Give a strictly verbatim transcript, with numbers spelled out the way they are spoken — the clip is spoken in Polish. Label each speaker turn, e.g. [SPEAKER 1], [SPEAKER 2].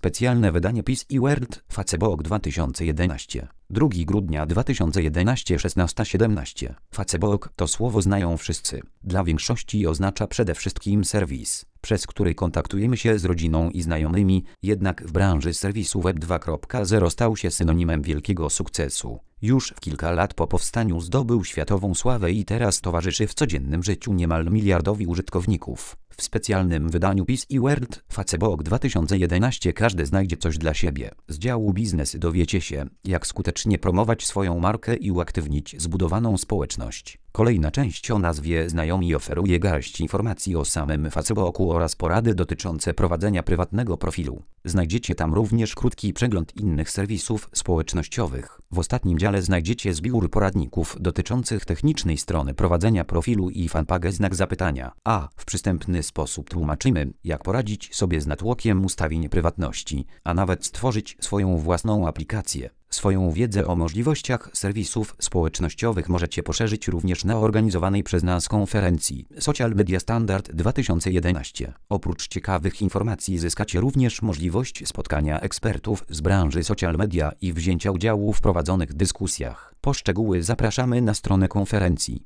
[SPEAKER 1] Specjalne wydanie Peace i World Facebook dwa tysiące jedenaście. drugiego grudnia dwa tysiące jedenaście szesnasta siedemnaście. Facebook to słowo znają wszyscy. Dla większości oznacza przede wszystkim serwis, przez który kontaktujemy się z rodziną i znajomymi, jednak w branży serwisu Web dwa zero stał się synonimem wielkiego sukcesu. Już w kilka lat po powstaniu zdobył światową sławę i teraz towarzyszy w codziennym życiu niemal miliardowi użytkowników. W specjalnym wydaniu Peace i World Facebook dwa tysiące jedenaście każdy znajdzie coś dla siebie. Z działu biznes dowiecie się, jak skutecznie promować swoją markę i uaktywnić zbudowaną społeczność. Kolejna część o nazwie Znajomi oferuje garść informacji o samym Facebooku oraz porady dotyczące prowadzenia prywatnego profilu. Znajdziecie tam również krótki przegląd innych serwisów społecznościowych. W ostatnim dziale znajdziecie zbiór poradników dotyczących technicznej strony prowadzenia profilu i fanpage znak zapytania. A w przystępny sposób tłumaczymy, jak poradzić sobie z natłokiem ustawień prywatności, a nawet stworzyć swoją własną aplikację. Swoją wiedzę o możliwościach serwisów społecznościowych możecie poszerzyć również na organizowanej przez nas konferencji Social Media Standard dwa tysiące jedenaście. Oprócz ciekawych informacji zyskacie również możliwość spotkania ekspertów z branży social media i wzięcia udziału w prowadzonych dyskusjach. Po szczegóły zapraszamy na stronę konferencji.